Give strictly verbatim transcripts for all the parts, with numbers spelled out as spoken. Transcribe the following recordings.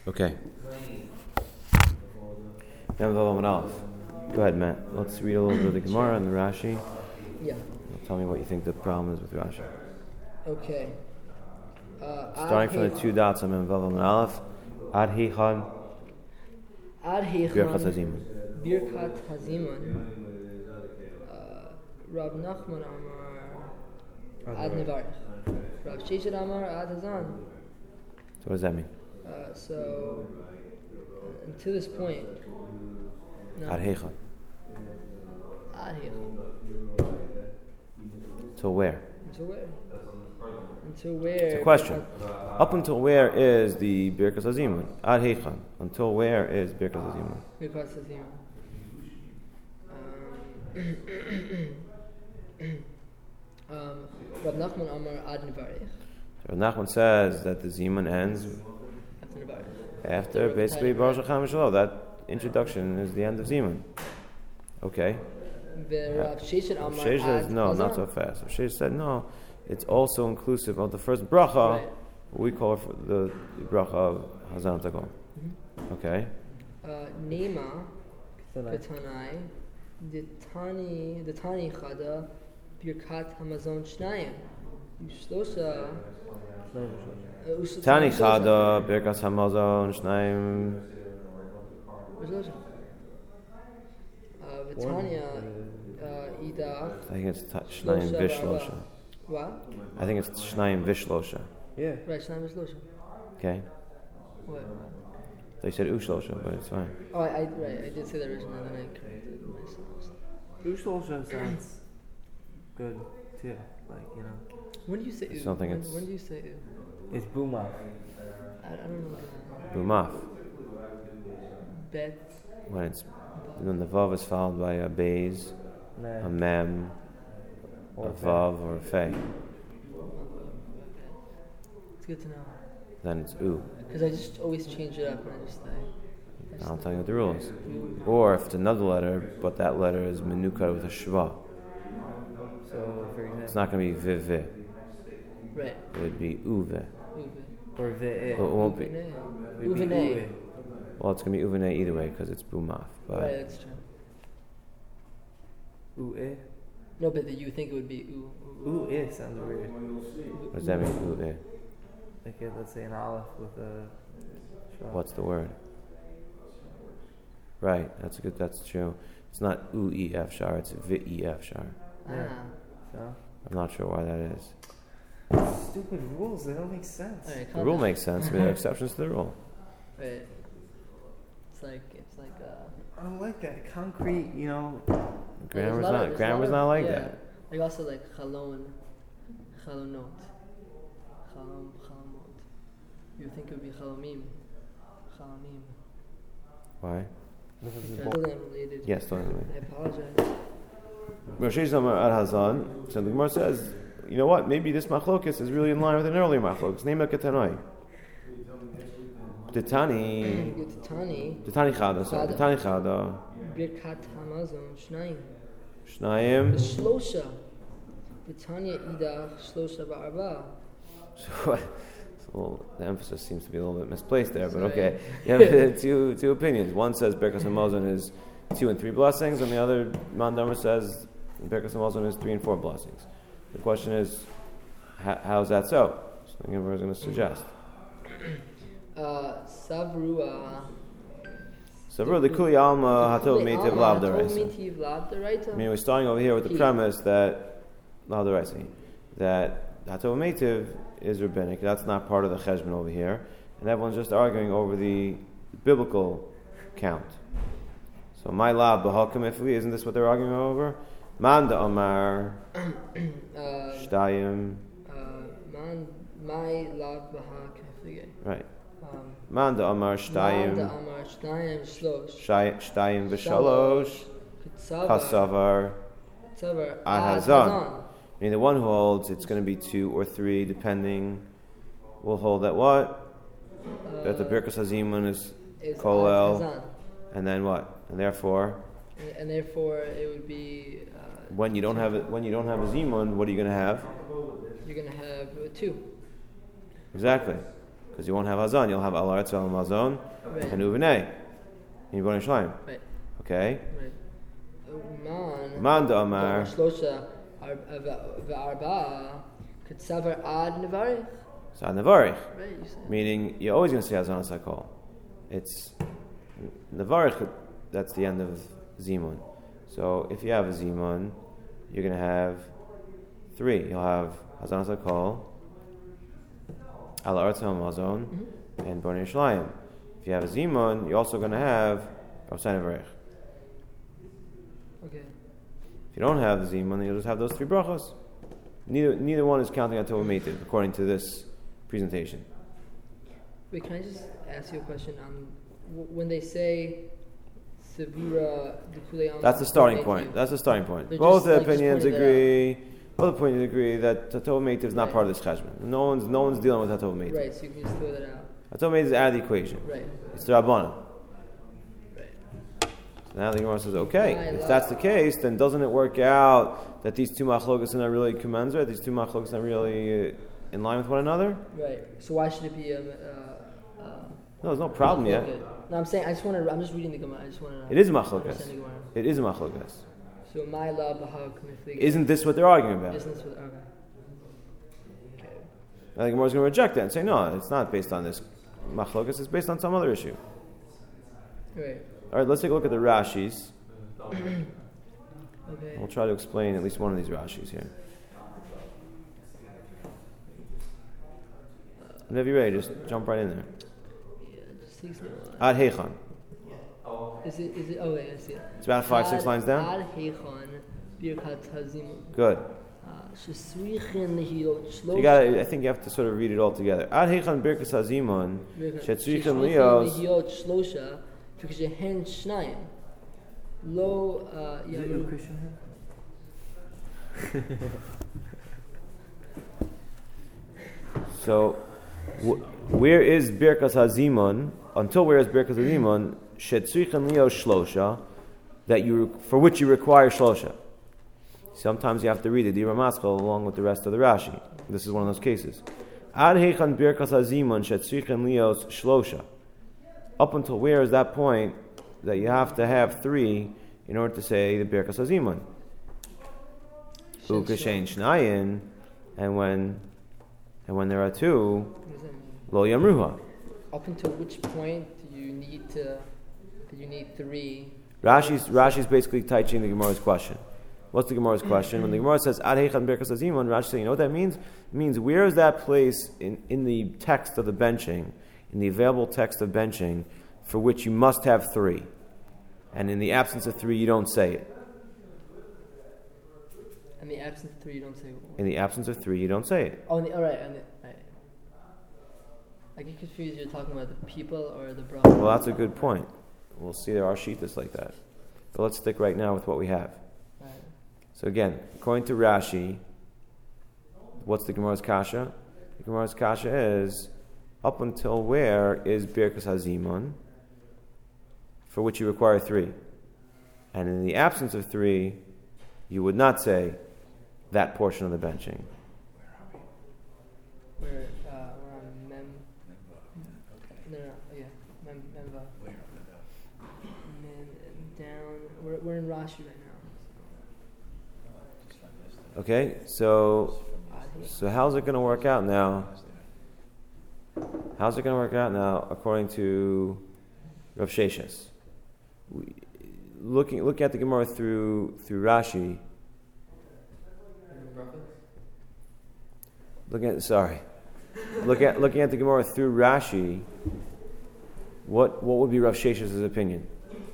Okay. Now Vav Amud Aleph. Go ahead, Matt. Let's read a little bit of the Gemara and the Rashi. Yeah. Tell me what you think the problem is with Rashi. Okay. Uh, Starting from the two dots on Vav Amud Aleph. Ad Heichon. Ad Heichon. Birkat Hazimun. Birkat Hazimun. Rav Nachman Amar Ad Nevarich. Rav Sheshet Amar Ad Hazan. So what does that mean? Uh, so, uh, and to this point, no. Ad Heichon. Ad Heichon. Until where? Until where? Until where? It's a question. Up until where is the Birkas Hazimun? Ad Heichon. Until where is Birkas Hazimun? Birkas Hazimun. Um, Rav Nachman Amar Ad Nevarich. So Rav Nachman says that the Zimun ends After Nevarich. after basically Baruch Hashem Shalom. That introduction is the end of Zimun. Okay. Rav Sheshet Amar Sheshet says Ad no, Hazan. not so fast. So Sheshet said no. It's also inclusive of the first bracha. Right. We call it the bracha of Hazan Takol. Mm-hmm. Okay. Uh, Nema Ketanai the Tani the Tani Chada Birkat Hamazon Shnayim Ushlosha Tani Chada Birkas Hamazon Shnayim. Ushlosha Vitania Idach. I think it's Shnayim Vishlosha. What? I think it's Shnayim Vishlosha. Yeah. Right, Shnayim Vishlosha. Okay. What? They said Ushlosha, but it's fine. Oh, I, I right. I did say that originally, then I corrected myself. Ushlosha sounds good too. Like, you know. When do you say? I don't think when, it's- when do you say? It's Buma. I, I don't know. Bumaf. Bet. When it's when the vav is followed by a bays, a mem, a Or vav, or a fe, It's good to know. then it's u. Because I just always change it up when I just say. I just I'll tell you what the rule is. Or if it's another letter, but that letter is menukad with a shva, So, for example. it's not going to be viv. It Right. would be uve. Uve. Or Ve'e. It won't be. Would be Uvene. Ue. Well, it's going to be uvene either way because it's bumaf. But Right, that's true. Ue. No, but that you think it would be u. u- Ue sounds weird. what does that mean? Uve. Like, uh, let's say an aleph with a. Shah. What's the word? Right. That's good. That's true. It's not u e f shar. It's v e f shar. Yeah. Ah. So. I'm not sure why that is. Stupid rules, they don't make sense. All right, The calm rule down. makes sense. But there are exceptions to the rule. Right. It's like it's like uh. I don't like that. Concrete, you know. Grammar's there's a lot of- not. there's a Grammar's lot not of- like yeah. that. Like also like chalon, chalonot, chalom, chalomot. You think it would be chalomim, chalomim. Why? This is That's totally unrelated. Yes, totally. I apologize. Rosh Hashanah Ad Hazan. So the Gemara says, you know what? Maybe this machlokes is really in line with an earlier machlokes. Name a ketanoi. Detani. Tani, Detani chada. Sorry. Chada. Detani chada. birkat hamazon, shnayim. Shnayim. Shlosha. B'tanya idach shlosha ba'arba. So what? It's a little, the emphasis seems to be a little bit misplaced there, but Sorry. okay. You have two two opinions. One says Birkas Hamazon is two and three blessings, and the other Mandamer says Birkas Hamazon is three and four blessings. The question is, how, how is that so? So the Gemara is going to suggest. Uh, Savrua. So really, Kuli Alma Hatov Meitiv Lav Daraisa. Metiv lav daraisa. I mean, we're starting over here with the Key. premise that Lav Daraisa, that Hatov Meitiv is rabbinic. That's not part of the cheshbon over here, and everyone's just arguing over the biblical count. So my lab b'halkim ifli, isn't this what they're arguing over? Man da Amar Uh, Shtayim, uh, man, my lav baha keflige. right? Um, Man da Amar Man Shtayim, da amar shnayim shlosh. Shay- Shtayim v'shalosh, Ketsavar. Kasavar. Ketsavar. Ahazan. I mean, the one who holds it's going to be two or three, depending. Will hold that what? Uh, That the Birkas Hazimun is is Kolel. Ahazan. And then what? And therefore, And, and therefore it would be. Uh, when you don't have it, when you don't have a zimun, what are you going to have? You're gonna have uh, two. Exactly. Because you won't have Hazan, you'll have Al Aretz Al Mazon Right. and Uvenei. In Yibon Yishlayim. Right. Okay? Right. Man. Man da Amar. Shlosha v'arba ketzavar ad nevarich. So Nevarich. Right. You said. Meaning, you're always going to say Hazan Sakol. It's Nevarich, that's the end of Zimun. So if you have a Zimun, you're going to have three. You'll have Hazan Sakol, Al Aretz Al Mazon, Mm-hmm. and Bnei Yishlayim. If you have a Zimun, you're also going to have Rav Nevarich. Okay. If you don't have the Zimun, then you'll just have those three brachos. Neither neither one is counting on Tova Meitiv, according to this presentation. Wait, can I just ask you a question? Um, w- when they say Sevura Dukule That's the starting point. That's the starting point. They're Both just, the like, just opinions pointing that agree. Both opinions agree that Tova Meitiv is not Right. part of this cheshbon. No one's no one's dealing with Tova Meitiv. Right, so you can just throw that out. Tova Meitiv is out of the equation. Right. It's the Rabbanan. Right. So now the Gemara says, okay, I if love- that's the case, then doesn't it work out that these two machlokas are not really commensurate? These two machlokas are not really uh, in line with one another? Right. So why should it be um, uh, uh, No, there's no problem yet. okay. No, I'm saying I just want to. I'm just reading the Gemara. I just want to. It is machlokas. understand the Gemara. It is a machlokas. So my love, how conflict. Isn't this what they're arguing about? Isn't this what? Okay. Okay. I think Gemara's going to reject that and say, no, it's not based on this machlokas, it's based on some other issue. Right. All right, let's take a look at the Rashis. Okay. We'll try to explain at least one of these Rashis here. Whenever you're ready, just jump right in there. Yeah, it just takes me a while. Ad Heichan. Is it? Is it? Oh wait, I see it. It's about five, six Ad- lines down. Ad Heichon Birkat Hazimun. Good. Shesrichin lehiyot So you gotta, I think you have to sort of read it all together. Ad Heichan Birkas Hazimon, Shetzrichin Lios. lehiyot shlosha, וכשהן שניים לא uh, Is it יאמרו. your Christian here? So, wh- where is Birkas Hazimon? Until where is Birkas Hazimon? Shetzrichin Lios Shlosha, that you for which you require Shlosha. Sometimes you have to read the Dira Maschal along with the rest of the Rashi. This is one of those cases. Ad Heichan Birkas Hazimon Shetzrichin Lios Shlosha. Up until where is that point that you have to have three in order to say the Birkas Hazimon? Ukashein Shnayin, and when and when there are two, What does that mean? Lo Yamruha. Up until which point do you need to? Do you need three? Rashi's Rashi's basically teaching the Gemara's question. What's the Gemara's question? When the Gemara says Ad Heichan Birkas Hazimon, Rashi saying, you know what that means? It means where is that place in, in the text of the benching, in the available text of benching, for which you must have three, and in the absence of three, you don't say it. In the absence of three, you don't say. In the absence of three, you don't say it. Oh, in the, all right. In the, right. I get confused. You're talking about the people or the brother. Well, that's a good point. We'll see there are shittas like that. But let's stick right now with what we have. Right. So again, according to Rashi, what's the Gemara's kasha? The Gemara's kasha is, up until where is Birkas Hazimon, for which you require three. And in the absence of three, you would not say that portion of the benching. We're, uh, we're on Mem. No, no, no, yeah. Mem, Memva. Mem, down. We're, we're in Rashi right now. Okay, so Uh, so how's it going to work out now? How's it going to work out now according to Rav Sheshes? We, looking looking at the Gemara through through Rashi. Looking at sorry, look at looking at the Gemara through Rashi. What what would be Rav Sheshes' opinion?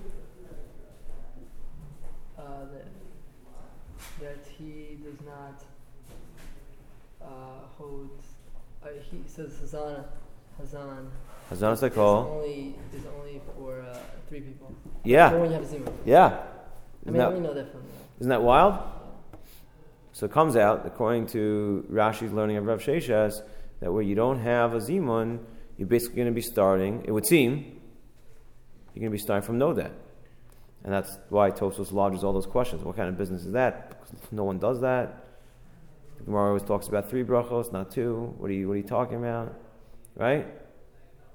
uh, that, that he does not uh, hold. Uh, he says Hazan, Hazan. Hazan is Sakol. only is only for uh, three people. Or Yeah, when you have a zima. yeah. I Isn't mean, I that, only know that from. Uh, isn't that wild? So it comes out, according to Rashi's learning of Rav Sheshes, that where you don't have a zimun, you're basically going to be starting, it would seem, you're going to be starting from no debt. And that's why Tosfos lodges all those questions. What kind of business is that? Because no one does that. The Gemara always talks about three brachos, not two. What are you, what are you talking about? Right?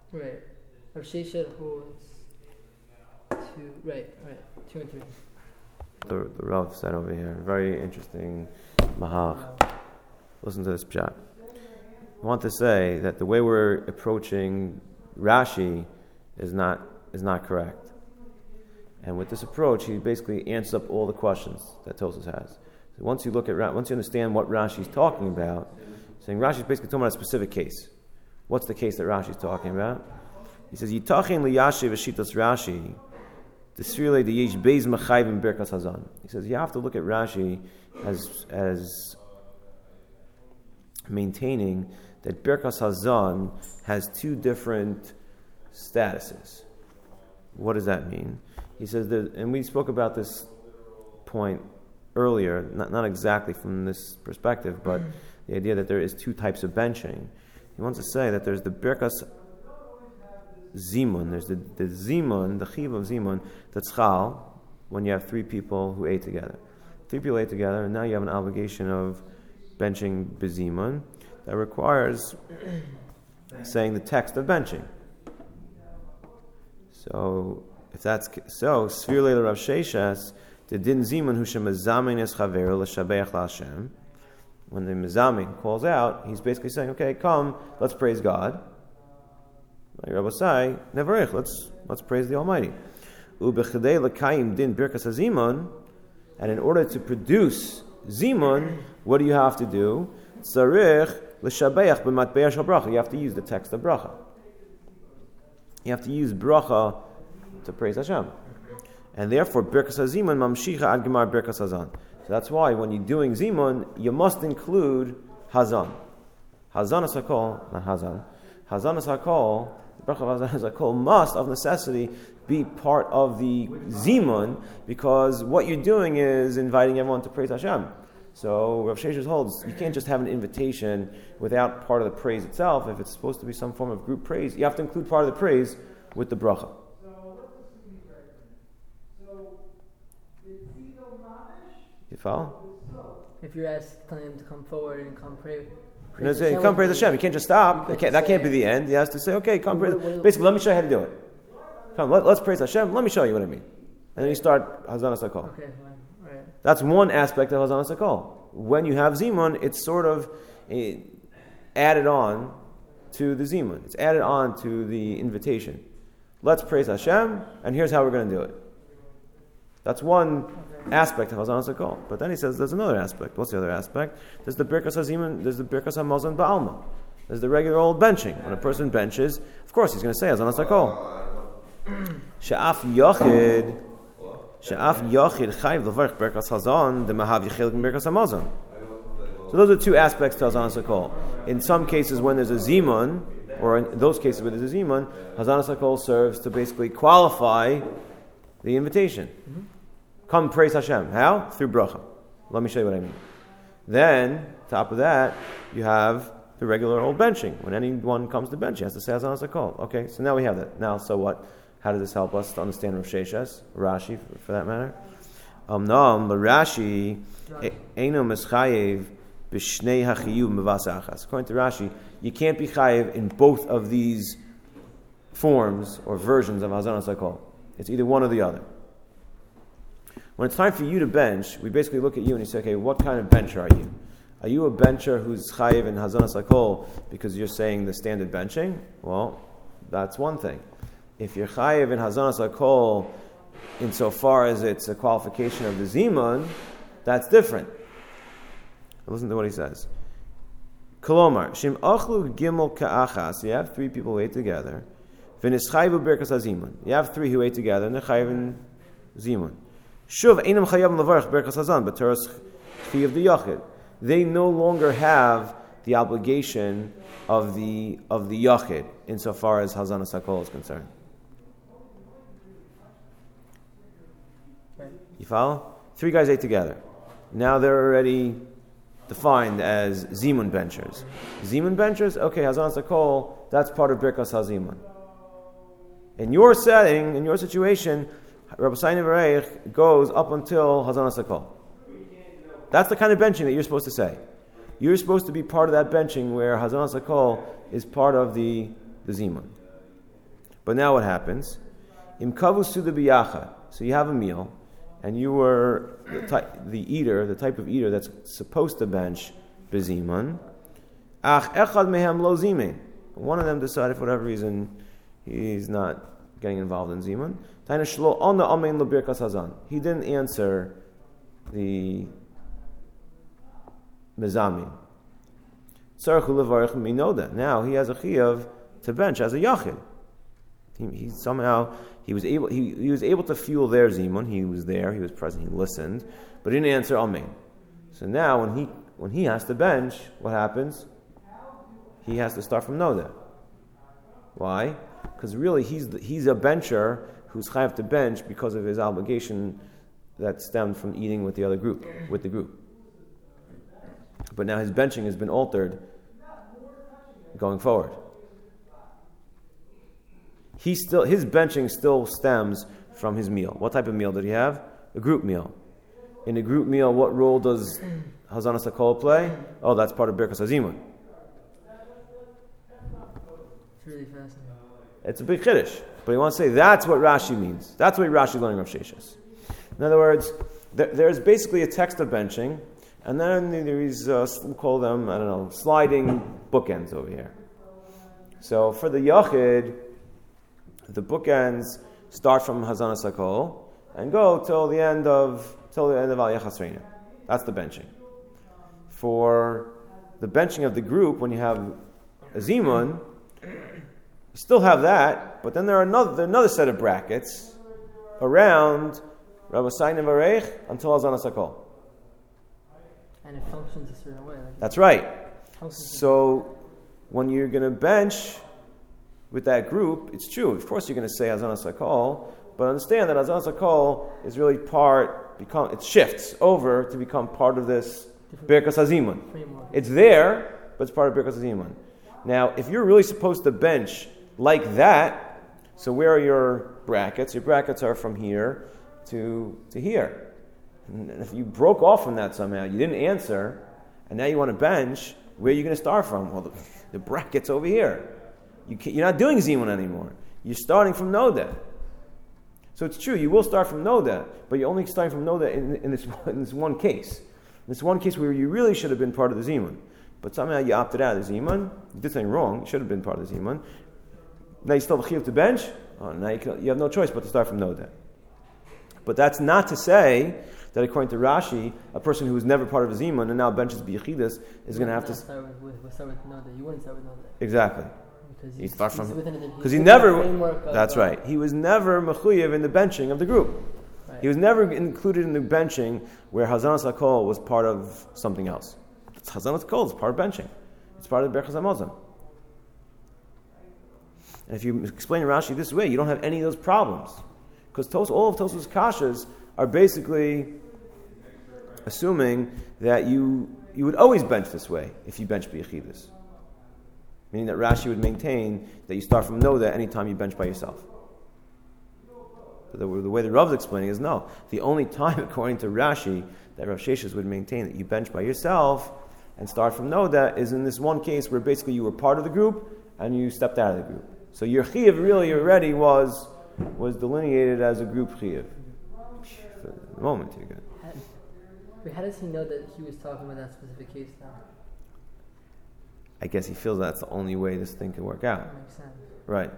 Right. Rav Sheshet holds two. Right. Right. Two and three. The, the Rav said over here, very interesting mahalach. Listen to this pshat. I want to say that the way we're approaching Rashi is not is not correct. And with this approach, he basically answers up all the questions that Tosfos has. So once you look at Ra- once you understand what Rashi is talking about, saying Rashi is basically talking about a specific case. What's the case that Rashi is talking about? He says, "Yitachin liyashiv v'shitas Rashi, t'sfirle deyesh beis machayvim birkas hazan." He says you have to look at Rashi as as maintaining that birkas hazan has two different statuses. What does that mean? He says that, and we spoke about this point earlier, not, not exactly from this perspective, but mm-hmm. the idea that there is two types of benching. He wants to say that there's the birkas zimun, there's the, the zimun, the chiv of zimun, that's chal, when you have three people who ate together. Three people ate together, and now you have an obligation of benching bezimun that requires saying the text of benching. So, if that's so, Sfir Leila Rav Sheshes, the din zimun hu shemazamin es chaver l'shabeach la'Hashem. When the mezamin calls out, he's basically saying, "Okay, come, let's praise God." Like Rabbi say, neverich, let's let's praise the Almighty. Ubechadei l'kayim din birkas hazimun, and in order to produce zimun, what do you have to do? Tzarich l'shabeach b'matbeah shel bracha. You have to use the text of bracha. You have to use bracha to praise Hashem. And therefore, Birkas HaZimun mamshicha ad gemar Birkas Hazan. So that's why when you're doing Zimun, you must include Hazan. Hazan as HaKol, not Hazan. Hazan as HaKol, the bracha of Hazan as HaKol must, of necessity, be part of the Zimun, because what you're doing is inviting everyone to praise Hashem. So Rav Sheshes holds, you can't just have an invitation without part of the praise itself. If it's supposed to be some form of group praise, you have to include part of the praise with the bracha. You follow? If you're asking him to come forward and come pray, you know, say, come praise Hashem. You can't just stop. Can't, that can't be the end. He has to say, okay, come praise. Basically, let me show you how to do it. Come, let, let's praise Hashem. Let me show you what I mean. And then you start Hazan HaSakol. Okay, fine. Right. That's one aspect of Hazan HaSakol. When you have Zimun, it's sort of uh, added on to the Zimun. It's added on to the invitation. Let's praise Hashem, and here's how we're going to do it. That's one aspect of Hazan HaSakol. But then he says there's another aspect. What's the other aspect? There's the Birkas HaZimun, there's the Birkas HaMazon Ba'alma. There's the regular old benching. When a person benches, of course he's going to say Hazan HaSakol. She'af Yochid, She'af Yochid Chayv Levarch Birkas Hazan, the Mahav Yechilk Birkas HaMazon. So those are two aspects to Hazan HaSakol. In some cases when there's a Zimun, or in those cases where there's a Zimun, Hazan HaSakol serves to basically qualify the invitation. Mm-hmm. Come praise Hashem. How? Through bracha. Let me show you what I mean. Then, top of that, you have the regular old benching. When anyone comes to bench, he has to say Hazan HaSakol. Okay, so now we have that. Now, so what? How does this help us to understand Rav Sheshes, Rashi, for, for that matter? Um, no, the Rashi, Eino Mischayev b'shnei hachiyuv mevasa achas. According to Rashi, you can't be chayev in both of these forms or versions of Hazan HaSakol. It's either one or the other. When it's time for you to bench, we basically look at you and you say, okay, what kind of bencher are you? Are you a bencher who's chayiv in Hazan HaSakol because you're saying the standard benching? Well, that's one thing. If you're chayiv in Hazan HaSakol insofar as it's a qualification of the Zimun, that's different. Listen to what he says. Kolomar, Shim achlu gimel ka'achas. You have three people who ate together. V'nischayvu birkas hazimun. You have three who ate together and they're chayiv in Zimun. Shuv einam chayavim levarach birkas hazan, but teras chi of the yachid. They no longer have the obligation of the of the yachid insofar as Hazan HaSakol is concerned. Right. You follow? Three guys ate together. Now they're already defined as zimun benchers. Zimun benchers, okay, Hazan HaSakol, that's part of birkas hazimun. In your setting, in your situation, Rabbi Sayin Vareich goes up until Hazan HaSakol. That's the kind of benching that you're supposed to say. You're supposed to be part of that benching where Hazan HaSakol is part of the, the Zimun. But now what happens? Im kavu suda biyachad. So you have a meal, and you were the, ty- the eater, the type of eater that's supposed to bench bezimun. Ach echad mehem lo zimin. One of them decided for whatever reason he's not getting involved in zimun. Taina shlo ona amen lo birkas hazan. He didn't answer the mezamin. Tzarchu levarich minoda. Now he has a chiyuv to bench as a yachid. He, he somehow he was able he, he was able to fuel their zimun. He was there. He was present. He listened, but he didn't answer amen. So now when he when he has to bench, what happens? He has to start from noda. Why? Because really he's the, he's a bencher who's chayav to bench because of his obligation that stemmed from eating with the other group, with the group. But now his benching has been altered going forward. He still his benching still stems from his meal. What type of meal did he have? A group meal. In a group meal, what role does Hazanas HaKol play? Oh, that's part of Birkas Hazimun. It's really fascinating. It's a big chiddush, but he wants to say that's what Rashi means. That's what Rashi is learning Rav Sheshes. In other words, there, there's basically a text of benching, and then there is, uh, we'll call them, I don't know, sliding bookends over here. So for the Yachid, the bookends start from Hazanas HaKol and go till the end of till the end of Al Yachasreina. That's the benching. For the benching of the group, when you have a Zimun, you still have that, but then there are another, there are another set of brackets around Rabbi Sayin and Varech until Hazanas HaKol. And it functions a certain way. Like That's right. functions So when you're going to bench with that group, it's true. Of course, you're going to say Hazanas HaKol, but understand that Hazanas HaKol is really part. Become it shifts over to become part of this Birkas Hazimun. framework. It's there, but it's part of Birkas Hazimun. Now, if you're really supposed to bench like that, so where are your brackets? Your brackets are from here to to here. And if you broke off from that somehow, you didn't answer, and now you want to bench, where are you going to start from? Well, the, the bracket's over here. You can't, you're not doing Zimun anymore. You're starting from Noda. So it's true, you will start from Noda, but you're only starting from Noda in, in, this, in this one case. In this one case where you really should have been part of the Zimun. But somehow you opted out of the Zimun. You did something wrong. You should have been part of the Zimun. Now you still have a chiyuv to bench. Oh, now you, can, you have no choice but to start from Noda. But that's not to say that according to Rashi, a person who was never part of a Zimun and now benches B'Yechidus is going to have to... Start with, with, with start with Noda. You wouldn't start with Noda. Exactly. Because He starts from... Because he never... Of, that's uh, right. He was never mechuyev in the benching of the group. Right. He was never included in the benching where Hazanas HaKol was part of something else. Hazanas HaKol is part of benching. It's part of Birkas HaMazon. And if you explain Rashi this way, you don't have any of those problems. Because Tos, all of Tosfos Kashas are basically assuming that you you would always bench this way if you bench B'Yechidus. Meaning that Rashi would maintain that you start from Noda anytime you bench by yourself. The, the way the Rav's explaining is no. The only time, according to Rashi, that Rav Sheshes would maintain that you bench by yourself and start from Noda is in this one case where basically you were part of the group and you stepped out of the group. So your chiyuv really already was was delineated as a group chiyuv. For the moment, you're good. How, wait, how does he know that he was talking about that specific case now? I guess he feels that's the only way this thing can work out. That makes sense. Right.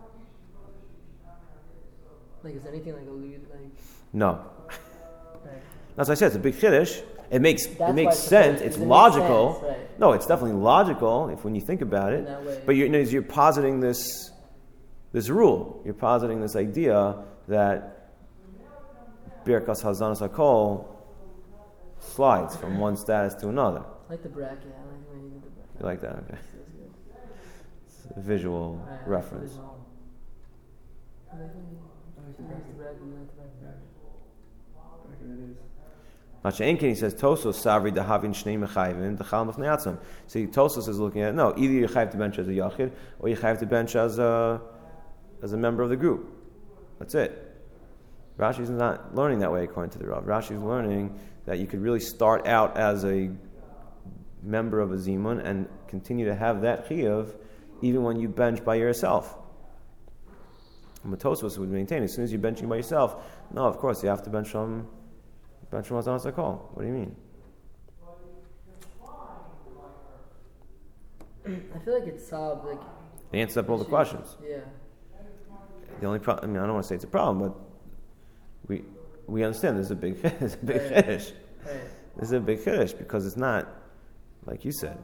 Like, is there anything like allude like? No. Right. As I said, it's a big chiddush. It makes That's it why makes it's sense. supposed- It's it makes logical. sense, right. No, it's definitely logical if when you think about In it. that way. But you're, you know, you're positing this this rule. You're positing this idea that Birkas Hazanas HaKol slides from one status to another. I like the bracket. I like when you did the bracket. You like that? Okay. Feels good. It's a visual Right, I like reference. the visual. I like when you- you like the bracket, you like the bracket. Mashenkin, he says, Tosos savri dahavin shnei mechayvin dechal mefnei atzam. See, Tosos is looking at, no, either you chayav to bench as a yachid, or you chayav to bench as a, as a member of the group. That's it. Rashi's not learning that way according to the Rav. Rashi's learning that you could really start out as a member of a zimun and continue to have that chiyuv even when you bench by yourself. Matosvos would maintain, as soon as you're benching by yourself, no, of course, you have to bench from bench from Hazan Sakol. What do you mean? I feel like it's solved. Like They answer up all the questions. Yeah. The only problem, I mean, I don't want to say it's a problem, but we we understand there's a big, there's a big Right. chiddush. Right. There's a big chiddush because it's not, like you said,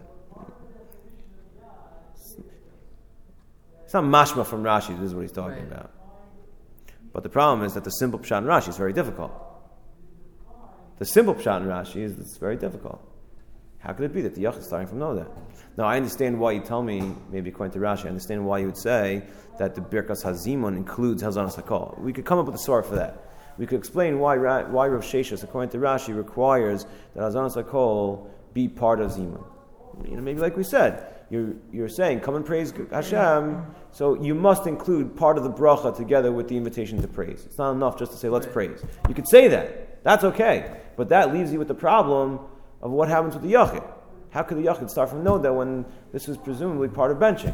it's not mashma from Rashi. This is what he's talking Right. about. But the problem is that the simple pshat in Rashi is very difficult. The simple pshat in Rashi is it's very difficult. How could it be that the yachid is starting from Noda? Now, I understand why you tell me, maybe according to Rashi, I understand why you would say that the Birkas Hazimon includes Hazan Sakol. We could come up with a sword for that. We could explain why why Rav Sheshas, according to Rashi, requires that Hazan Sakol be part of Zimun. You know, maybe like we said, you're you're saying, come and praise Hashem, so you must include part of the bracha together with the invitation to praise. It's not enough just to say, let's praise. You could say that. That's okay. But that leaves you with the problem of what happens with the yachid. How could the yachid start from Noda when this was presumably part of benching?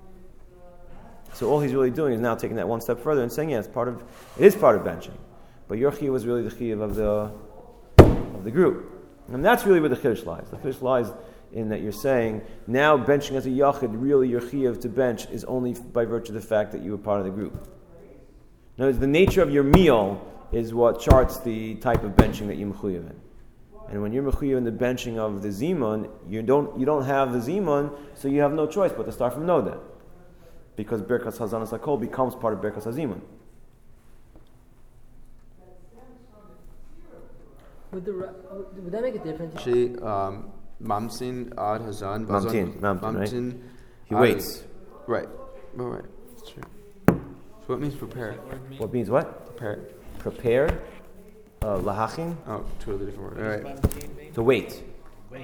So all he's really doing is now taking that one step further and saying, yeah, it's part of, it is part of benching. But your chiyuv was really the chiyuv of the of the group. And that's really where the chiddush lies. The chiddush lies in that you're saying, now benching as a yachid, really your chiyuv to bench is only by virtue of the fact that you were part of the group. In other words, the nature of your meal is what charts the type of benching that you're mechuyev in. And when you're mechuyev in the benching of the zimun, you don't you don't have the zimun, so you have no choice but to start from Noda. Because Birkas Hazan Sakol becomes part of Birkas Hazimun. Would the ra- would would that make a difference? Actually, um, Mamsin ad Hazan. Mamtin, Mamtin, right? Mamtin He ad- waits. Right. Oh, right. That's true. So what means prepare? What means what? Prepare. Prepared? Uh, lahachin? Oh, totally different word. All right. To wait. Wait.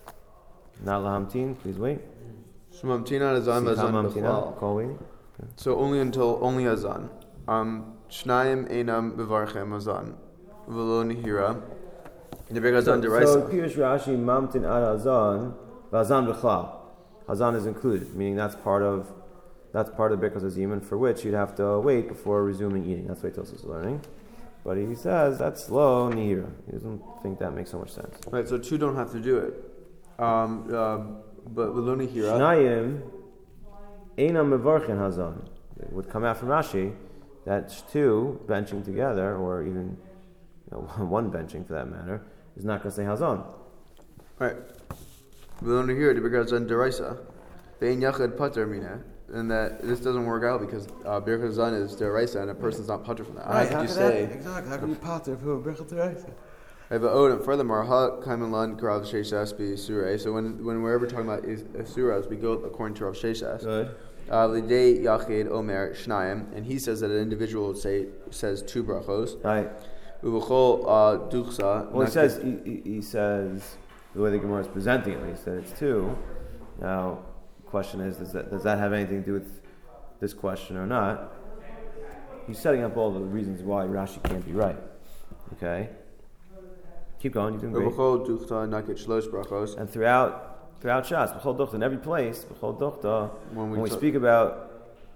Not lahamtin, please wait. So Mamtin ad Hazan Sikha v'Hazan mamtina, b'chlal. call waiting. So only until only Hazan. Um, Shnayim einam bevarchem Hazan. V'lo nihira. The big Hazan So, so deraisa. Pirush Rashi, mamtin ad hazan, v'hazan b'chlal. Hazan is included, meaning that's part of that's part of Birkas Hazimun, for which you'd have to wait before resuming eating. That's what Tosos is learning. But he says that's low nihira. He doesn't think that makes so much sense. Right. So two don't have to do it. Um, uh, but v'lo nihira. Shnayim einam mevarchen hazan. It would come out from Rashi that two benching together, or even you know, one benching for that matter, is not going to say hazan. Right. V'lo nihira. The big Hazan deraisa. Bein yachad pater mina. And that this doesn't work out because uh, Birkat Hazan is deraisa and a person's not pater from that. How could you say? Exactly. How could you pater for Birkat deraisa? Right, but oh, and furthermore, ha kaiman lan karav sheshas be surah. So when when we're ever talking about is surahs, we go according to Rav Sheshas. Good. Lidei yachid omer shnayim, and he says that an individual would say says two brachos. Right. Uvachol duchsa. Well, he says he, he, he says the way the Gemara is presenting it. He said it's two. Now, the question is, does that does that have anything to do with this question or not? He's setting up all the reasons why Rashi can't be right. Okay. Keep going. You're doing great. Uvachol duchsa nakit shlosh brachos. And throughout throughout Shas, b'chol duchta, in every place, b'chol duchta, When we when we ta- speak about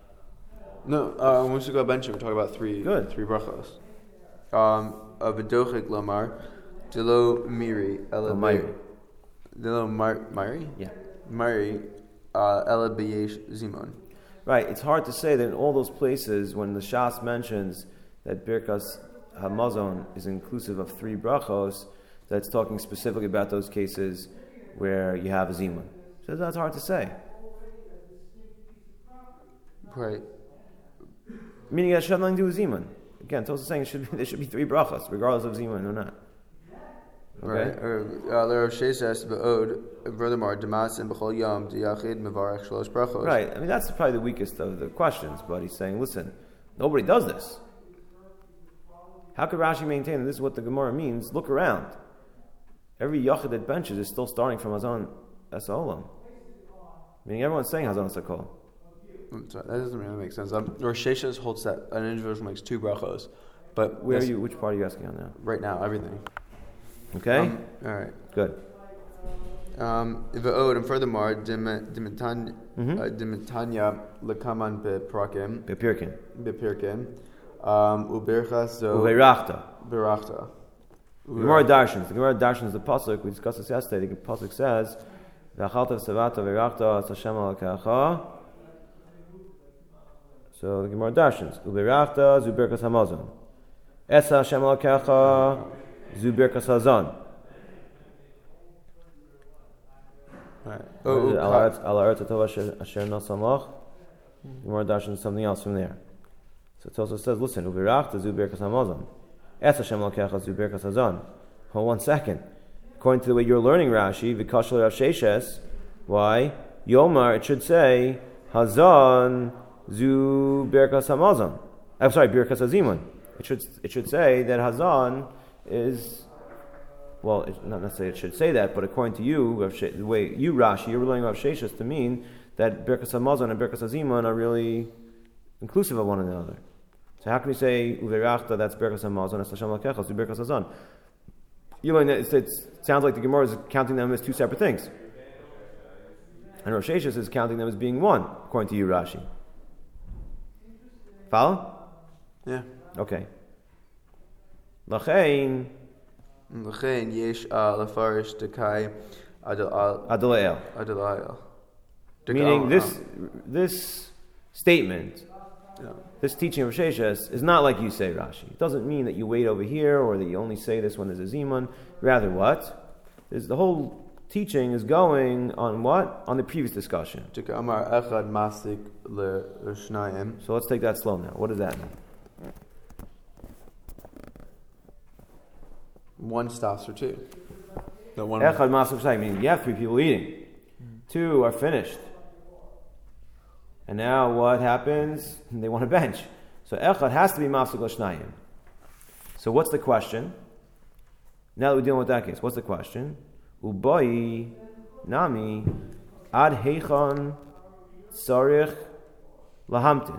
No, uh, when we speak about benching, we talk about three Good. three brachos. Um, a v'dochik lamar, dilo miri ela Oh, Miri. dilo mar- mari yeah. mari uh, ela b'yesh zimon. Right, it's hard to say that in all those places when the Shas mentions that Birkas Hamazon is inclusive of three brachos, that's talking specifically about those cases where you have a zimun. So that's hard to say. Right. Meaning that should have nothing to do with zimun. Again, Tosa is saying it should be, there should be three brachos, regardless of zimun or not. Okay? Right. Or Rav Sheshas v'od. Furthermore, Damas and b'chol yom diyachid mevarach shlosh brachos. Right, I mean that's probably the weakest of the questions, but he's saying, listen, nobody does this. How could Rashi maintain that this is what the Gemara means? Look around. Every yachid that benches is still starting from Hazan Esaolam. Meaning everyone's saying Hazan Esakol. I'm sorry, that doesn't really make sense. Um, Rav Sheshas holds that an individual makes two brachos, but Where are that's- you? Which part are you asking on now? right now everything. Okay, Um, all right. good. Um, V'od, and furthermore, Dimitanya Mhm. uh, Dimitanya lekaman beprakim Bepirkin. bepirkin um, ubirchas zo Uveirachta. berachta. Gemara Darshans. The Gemara Darshans, the pasuk we discussed this yesterday. The pasuk says, "V'achalta v'savata v'irachta as Hashem alakacha." So the Gemara Darshans, "Uveirachta zu birkas hamazon, es Hashem alakacha zu birkas hazon." Right. Oh, oh, Al haaretz hatova asher nasamach. Gemara Darshans something else from there. So it also says, "Listen, uveirachta zu birkas hamazon." Es Hashem Elokecha zu birkas hazon. Hold one second. According to the way you're learning Rashi, v'kashal Rav Sheshes, why? Yomar, it should say, hazon zu birkas hamazon. I'm sorry, birkas hazimun. It should it should say that hazon is, well, it, not necessarily it should say that, but according to you, Rav She, the way you Rashi, you're learning Rav Sheshes to mean that birkas hamazon and birkas hazimun are really inclusive of one another. So how can we say uverachta? That's birkas hamazon. That's Hashem lakecha. So birkas hazon. You learn that it sounds like the Gemara is counting them as two separate things, and Rosh Hashanah is counting them as being one, according to you, Rashi. Follow? yeah. Okay. Lachein L'chein yesh lefarish dekai adal adalael. adalayel. Meaning this this statement. Yeah. This teaching of Sheshes is not like you say, Rashi. It doesn't mean that you wait over here or that you only say this when there's a Zimun. Rather, what? There's, the whole teaching is going on what? On the previous discussion. Amar echad masik l'shnayim. So let's take that slow now. What does that mean? One stops for two. The one. Echad masuk shnayim, meaning you have three people eating. Two are finished. And now what happens? They want a bench. So echad has to be mafsuk l'shnayim. So what's the question? Now that we're dealing with that case, what's the question? Ubai nami ad heichon sarich lahamtin.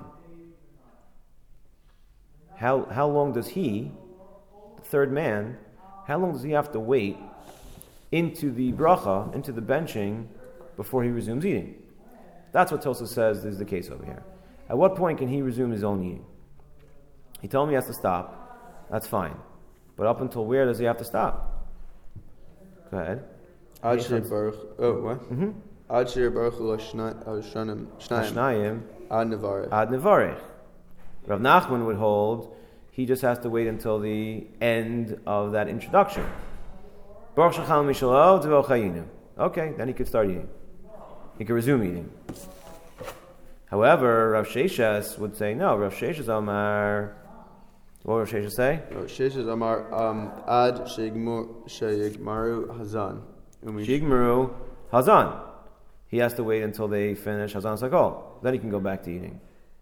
How how long does he, the third man, how long does he have to wait into the bracha, into the benching, before he resumes eating? That's what Tosfos says is the case over here. At what point can he resume his own eating? He told me he has to stop. That's fine. But up until where does he have to stop? Go ahead. Ad shir baruch. Oh, what? Mm-hmm. Ad shir baruch l'shnayim. Shnayim Ad nevarich. ad nevarich. Rav Nachman would hold he just has to wait until the end of that introduction. Baruch shechal mishalo t'vo chayinu. Okay, then he could start eating. He could resume eating. However, Rav Sheshes would say, no, Rav Sheshes Amar, what would Rav Sheshes say? Sheshes Amar um, Ad Sheyigmaru Hazan. Shigmaru Hazan. He has to wait until they finish Hazan Sakol. Then he can go back to eating.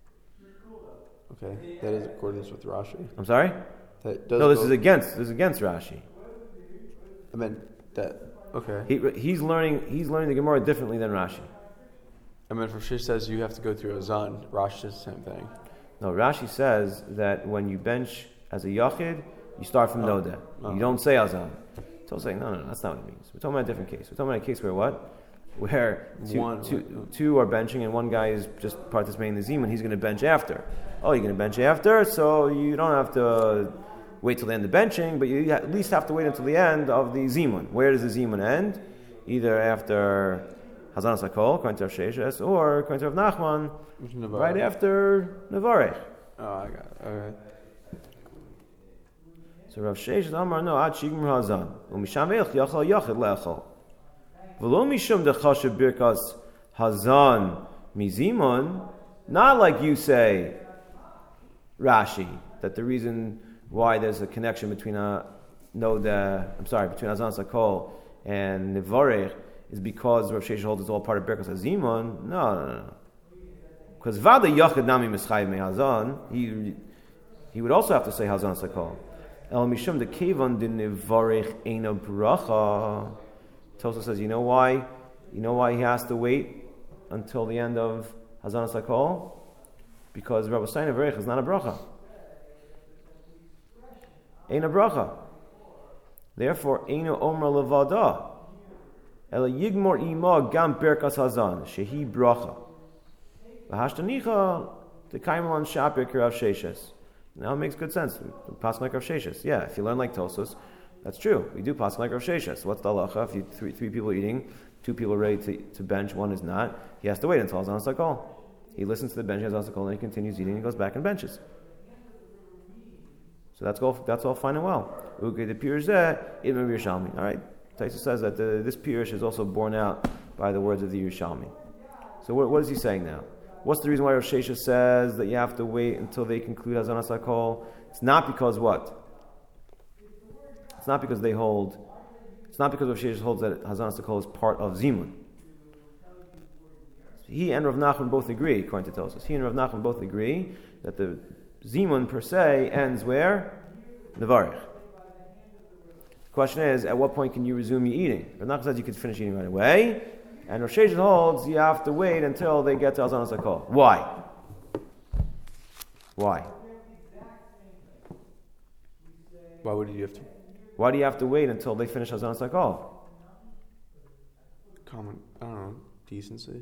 Okay, that is accordance with Rashi. I'm sorry? That does No, this go, is against this is against Rashi. I meant that. Okay. He, he's learning he's learning the Gemara differently than Rashi. I mean, Rashi says you have to go through a zan. Rashi says the same thing. No, Rashi says that when you bench as a yachid, you start from Oh. Noda. Oh. You don't say Azan. So I was saying, no, no, no, that's not what it means. We're talking about a different case. We're talking about a case where what? Where two, One, two, right. two are benching and one guy is just participating in the Zeman. He's going to bench after. Oh, you're going to bench after, so you don't have to wait till the end of benching, but you at least have to wait until the end of the Zeman. Where does the Zeman end? Either after Hazan Sakol, according to Rav Sheshes, or according to Rav Nachman, right after Nevarech. Oh, I got it. All right. So Rav Sheshes Amar no ad shigmur Hazan u'misham ve'ich yachal yachid le'achal v'lo mishum dechashav birkas Hazan mizimon. Not like you say, Rashi, that the reason why there's a connection between a no the I'm sorry between Hazan Sakol and Nevarech is because Rav Sheshes holds it's all part of Birkas Hazimon. No, no, no, no. Because Vada Yachid Nami Mischayiv Me Hazan, he he would also have to say Hazan Sakol. El Mishum de Kevan de Nevarech Eina Bracha. Tosfos says, you know why? You know why he has to wait until the end of Hazan Sakol? Because Rabbi Stein Nevarech is not a bracha. Eina Bracha. Therefore, Eina Omra Levada. Ela yigmor ima gam berkas hazan shehi bracha. V'hashtanicha tekaimelan shapir kirav sheshes. Now it makes good sense. Pass like Rav Sheshes. Yeah, if you learn like Tosos, that's true. We do pass like Rav Sheshes. What's the halacha? If you three, three people eating, two people are ready to, to bench, one is not, he has to wait until Hazan Sakol. He listens to the bench, Hazan Sakol, and he continues eating, and he goes back and benches. So that's all. That's all fine and well. Okay, the Pirush Ibn Yerushalmi. All right, Taisa says that the, this Pirush is also borne out by the words of the Yerushalmi. So what, what is he saying now? What's the reason why Rav Sheshes says that you have to wait until they conclude Hazan Sakol? It's not because what? It's not because they hold. It's not because Rav Sheshes holds that Hazan Sakol is part of Zimun. He and Rav Nachman both agree, according to Tosos. He and Rav Nachman both agree that the Zimun per se ends where? Nevarich. The question is, at what point can you resume your eating? Rav Nachman says you could finish eating right away. And Rav Sheshes holds you have to wait until they get to Hazan Sakol. Why? Why? Why would you have to? Why do you have to wait until they finish Hazan Sakol? Common, I don't know, decency.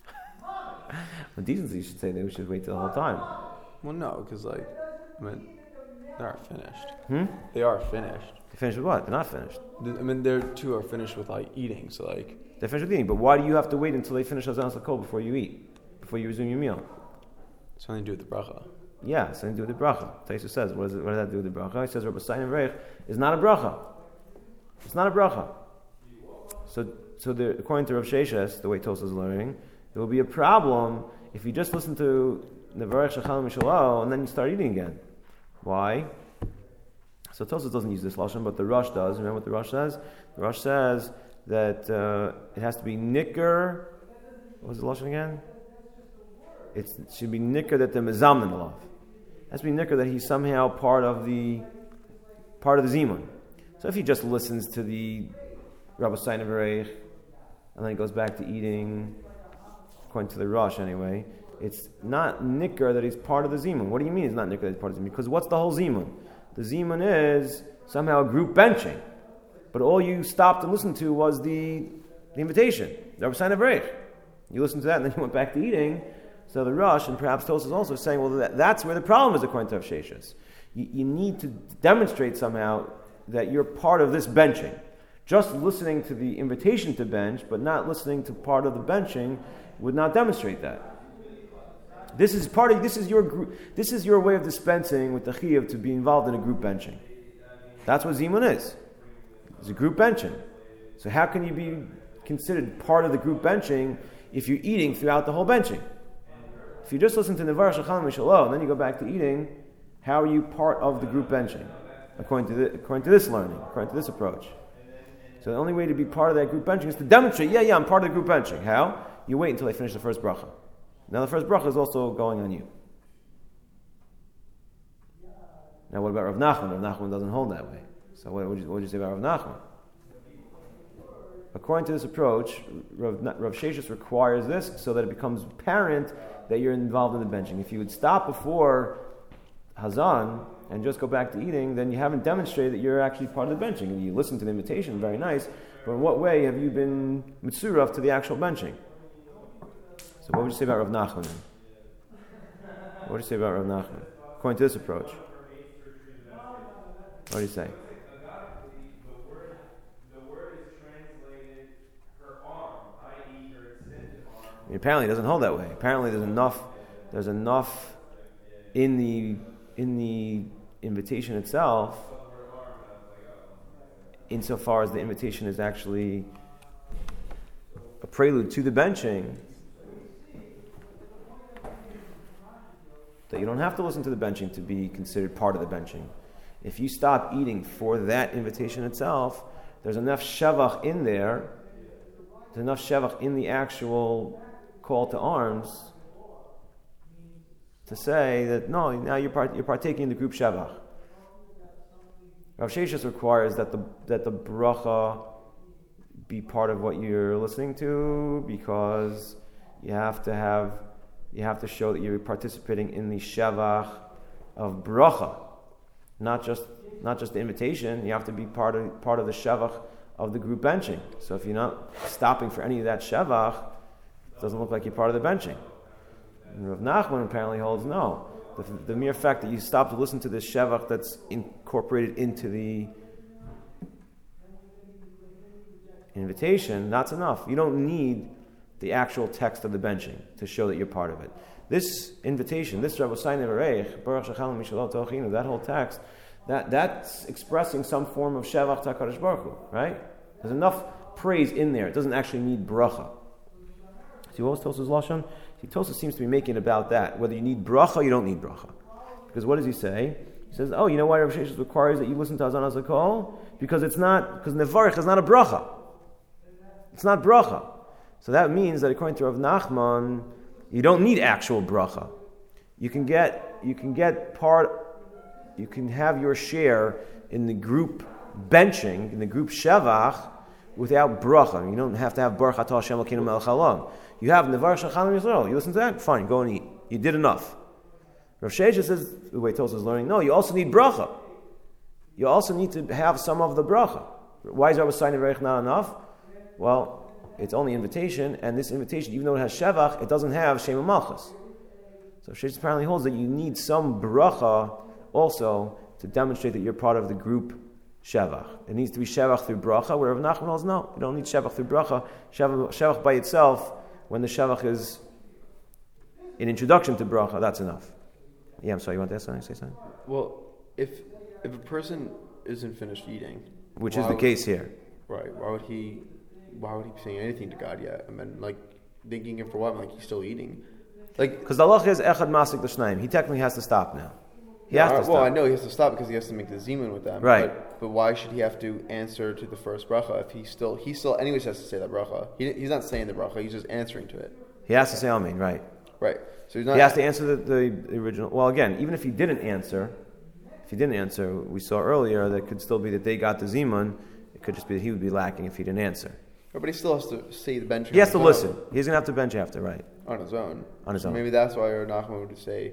Well, decency, you should say they should wait till the whole time. Well, no, because like, I mean, they are finished. Hmm? They are finished. They finished with what? They're not finished. The- I mean, they're two are finished with like eating. So like, They're finished with eating. But why do you have to wait until they finish Hazan Sakol before you eat? Before you resume your meal? it's something to do with the bracha. Yeah, something to do with the bracha. Taisa says, what, is it, what does that do with the bracha? He says, Rabbi Sayin Reich is not a bracha. It's not a bracha. So, so the, according to Rav Sheshes, the way Tosa is learning, there will be a problem if you just listen to Nevarech Shechal Mishalo and then you start eating again. Why? So Tosa doesn't use this lashon, but the Rosh does. Remember what the Rosh says? The Rosh says that uh, it has to be nicker. What was the lashon again? It's, it should be nicker that the mezamnin alav. It has to be nicker that he's somehow part of the part of the zimun. So if he just listens to the Rabbi Sayin Reich and then he goes back to eating, according to the Rosh anyway, it's not nicker that he's part of the zimun. What do you mean it's not nicker that he's part of the zimun? Because what's the whole zimun? The zimun is somehow group benching. But all you stopped and listened to was the, the invitation, the Rabbi Sayin Reich. You listened to that and then you went back to eating. So the Rosh, and perhaps Tosa is also saying, well, that, that's where the problem is according to Rav Sheshes. You, you need to demonstrate somehow that you're part of this benching. Just listening to the invitation to bench, but not listening to part of the benching, would not demonstrate that. This is part of, this is your group, this is your way of dispensing with the chiyuv to be involved in a group benching. That's what zimun is. It's a group benching. So how can you be considered part of the group benching if you're eating throughout the whole benching? If you just listen to Nevar Shechal Mishalo and then you go back to eating, how are you part of the group benching? According to, the, according to this learning, according to this approach. So the only way to be part of that group benching is to demonstrate, yeah, yeah, I'm part of the group benching. How? You wait until they finish the first bracha. Now the first bracha is also going on you. Now what about Rav Nachman? Rav Nachman doesn't hold that way. So what would you, what would you say about Rav Nachman? According to this approach, Rav, Rav Sheshes requires this so that it becomes apparent that you're involved in the benching. If you would stop before Hazan and just go back to eating, then you haven't demonstrated that you're actually part of the benching. And you listen to the invitation, very nice, but in what way have you been mitzurav to the actual benching? So what would you say about Rav Nachman? What would you say about Rav Nachman? According to this approach. What do you say? I mean, apparently it doesn't hold that way. Apparently there's enough there's enough in the in the invitation itself, insofar as the invitation is actually a prelude to the benching, that you don't have to listen to the benching to be considered part of the benching. If you stop eating for that invitation itself, there's enough shevach in there, there's enough shevach in the actual call to arms to say that no, now you're, part, you're partaking in the group shevach. Rav Sheshes requires that the that the bracha be part of what you're listening to, because you have to have you have to show that you're participating in the shevach of bracha, not just not just the invitation. You have to be part of part of the shevach of the group benching. So if you're not stopping for any of that shevach, it doesn't look like you're part of the benching. And Rav Nachman apparently holds no. The, the mere fact that you stop to listen to this shevach that's incorporated into the invitation, that's enough. You don't need the actual text of the benching to show that you're part of it. This invitation, this Rabbi Sayin Evarech, Baruch Shechalem Mishalot Tochinu, that whole text, that that's expressing some form of shevach to HaKadosh Baruch Hu, right? There's enough praise in there. It doesn't actually need bracha. See what was Tosafos Lashon? See, Tosafos seems to be making about that. Whether you need bracha or you don't need bracha. Because what does he say? He says, oh, you know why Rav Sheshes requires that you listen to Hazan HaZakol? Because it's not, because Nevarich is not a bracha. It's not bracha. So that means that according to Rav Nachman, you don't need actual bracha. You can get, you can get part, you can have your share in the group benching, in the group shevach, without bracha. You don't have to have Baruch Atah Hashem Elokeinu Melech Haolam. You have Nevar Shachanam Yisrael. You listen to that? Fine, go and eat. You did enough. Rav Sheshes says, the way Tosafos is learning, no, you also need bracha. You also need to have some of the bracha. Why is Rabbi Sayin Evarech not enough? Well, it's only invitation, and this invitation, even though it has shevach, it doesn't have Shem Malchus. So Sheshes apparently holds that you need some bracha also to demonstrate that you're part of the group shevach. It needs to be shevach through bracha, where Rav Nachman holds no, you don't need shevach through bracha. Shevach, shevach by itself, when the shevach is an introduction to bracha, that's enough. Yeah, I'm sorry, you want to ask something? Say something? Well, if if a person isn't finished eating, which is the case here, right? Why would he? Why would he be saying anything to God yet? I mean, like thinking it for what? Like he's still eating, like because the halacha is echad masik l'shnayim. He technically has to stop now. He yeah, has to well, stop. Well, I know he has to stop because he has to make the zimun with them. Right. But, but why should he have to answer to the first bracha if he still he still anyways has to say that bracha? He, he's not saying the bracha. He's just answering to it. He has to say amen. Right. Right. So he's not. He has to answer the, the original. Well, again, even if he didn't answer, if he didn't answer, we saw earlier that it could still be that they got the zimun. It could just be that he would be lacking if he didn't answer. But he still has to say the bench. He has to listen. He's going to have to bench after, right? On his own. On his so own. Maybe that's why Nachman would say.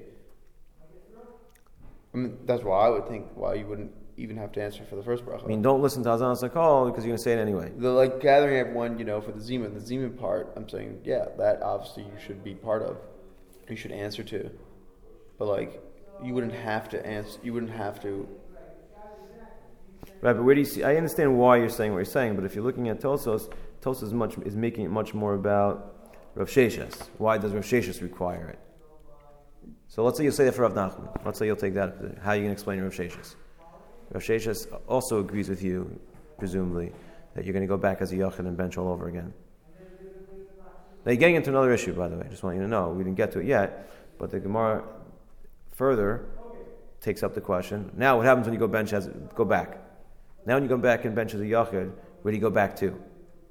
I mean, that's why I would think why you wouldn't even have to answer for the first bracha. I mean, don't listen to Hazan HaZakol because you're going to say it anyway. The like gathering everyone, you know, for the zimun, the zimun part. I'm saying, yeah, that obviously you should be part of. You should answer to, but like, you wouldn't have to answer. You wouldn't have to. Right, but where do you see? I understand why you're saying what you're saying, but if you're looking at Tosafos, Tosafos is much is making it much more about Rav Sheshes. Why does Rav Sheshes require it? So let's say you say that for Rav Nachman. Let's say you'll take that. How are you going to explain Rav Sheshes? Rav Sheshes also agrees with you, presumably, that you're going to go back as a yachid and bench all over again. Now you're getting into another issue, by the way. I just want you to know we didn't get to it yet, but the Gemara further takes up the question. Now, what happens when you go bench as go back? Now, when you go back and bench as a yachid, where do you go back to?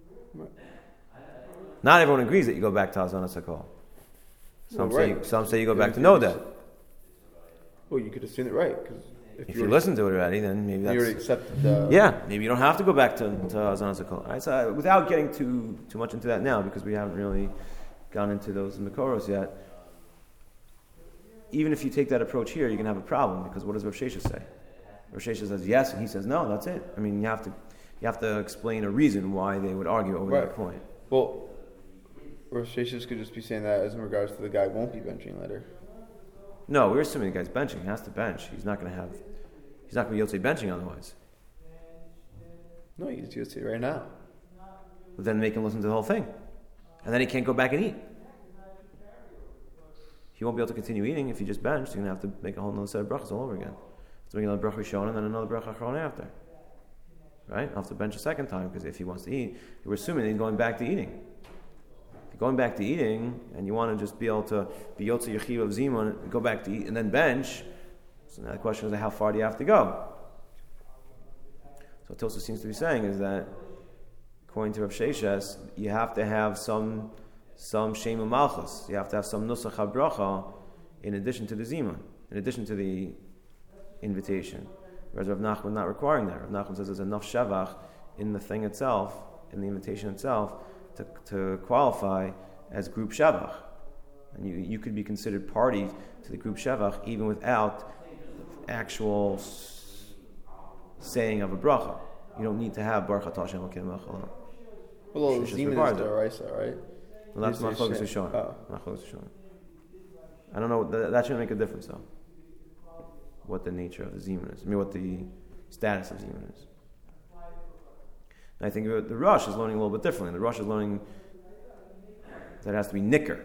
Not everyone agrees that you go back to Hazan HaZakol. Some well, right. say some say you go yeah, back to Noda. Well, you could assume it right because if, If you, you listen to it already, then maybe that's you already accepted. The, yeah. Maybe you don't have to go back to, to Hazan HaZakol. All right, so uh, without getting too too much into that now, because we haven't really gone into those Makoros yet. Even if you take that approach here, you're going to have a problem because what does Rav Sheshes say? Rav Sheshes says yes, and he says no. That's it. I mean, you have to you have to explain a reason why they would argue over right. that point. Well, Rav Sheshes could just be saying that as in regards to the guy won't be benching later. No, we're assuming the guy's benching. He has to bench. He's not going to have. He's not going to be Yotzei benching otherwise. No, he's Yotzei right now. But then make him listen to the whole thing, and then he can't go back and eat. He won't be able to continue eating if he just benched. He's going to have to make a whole other set of brachas all over again. So make another bracha Rishon and then another bracha Achron after. Right? I'll have to bench a second time because if he wants to eat, we're assuming that he's going back to eating. If you're going back to eating and you want to just be able to be Yotzei Yechiv of Zimun, go back to eat and then bench, so now the question is how far do you have to go? So what Tosafos seems to be saying is that according to Rav Sheshes, you have to have some some Shema Malchus. You have to have some Nusach HaBracha in addition to the Zimun, in addition to the invitation. Whereas Rav Nachman not requiring that. Rav Nachman says there's enough Shavach in the thing itself, in the invitation itself, to, to qualify as group Shavach. And you, you could be considered party to the group Shavach even without actual s- saying of a bracha. you don't need to have Baruch Atah Hashem Elokeinu melech haolam. Well, the It's just Zeman required is though. Daraisa, right? Well, that's You my say focus Shem. is showing. Oh. My focus is showing. I don't know. That, that shouldn't make a difference though. What the nature of the Zeman is. I mean, what the status of Zeman is. And I think the Rosh is learning a little bit differently. The Rosh is learning that it has to be nicker.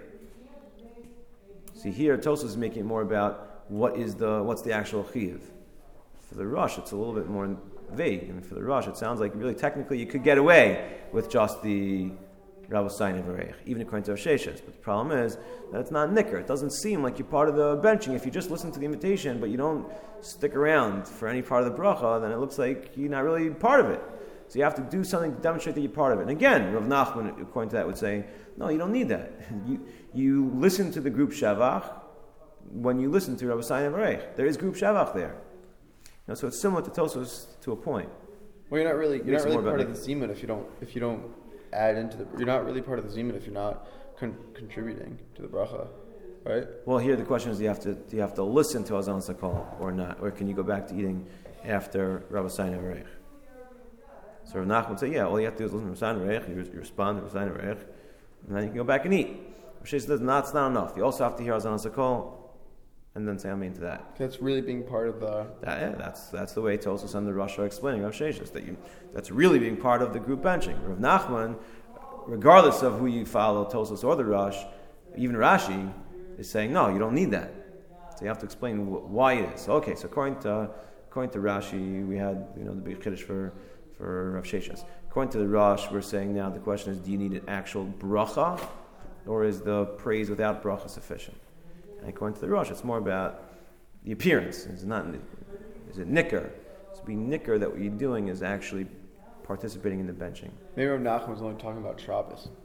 See, here Tosfos is making it more about what is the what's the actual chiyuv. For the Rosh, it's a little bit more vague, and for the Rosh, it sounds like really technically you could get away with just the Rabbi Sayin Varech, even according to Sheshes. But the problem is that it's not nicker. It doesn't seem like you're part of the benching. If you just listen to the invitation, but you don't stick around for any part of the bracha, then it looks like you're not really part of it. So you have to do something to demonstrate that you're part of it. And again, Rav Nachman, according to that, would say, no, you don't need that. You you listen to the group Shavach when you listen to Rabbi Sayin Varech. There is group Shavach there. You know, so it's similar to Tosfos to a point. Well, you're not really you're Makes not it really more part about of the Zeman if you don't if you don't add into the you're not really part of the Zeman if you're not con- contributing to the bracha, right? Well, here the question is: do you have to do you have to listen to Azan Sakal or not, or can you go back to eating after Rabbi Sayin Varech? So Rav Nachman would say, yeah, all you have to do is listen to Rabbi Sayin Varech. You respond to Rabbi Sayin Varech, and then you can go back and eat. Rav Sheshes says, no, that's not enough. You also have to hear Azan Sakal, and then say amen to that. That's really being part of the. That, yeah, that's that's the way Tosfos and the Rosh are explaining Rav Sheshes, that you that's really being part of the group benching. Rav Nachman, regardless of who you follow, Tosfos or the Rosh, even Rashi is saying no, you don't need that. So you have to explain wh- why it is. So, okay, so according to according to Rashi, we had you know the big chiddush for for Rav Sheshes. According to the Rosh, we're saying now the question is: do you need an actual bracha, or is the praise without bracha sufficient? And according to the Rosh, it's more about the appearance. It's not. Is it nicker? To be nicker that what you're doing is actually participating in the benching. Maybe Rav Nachman was only talking about Shabbos.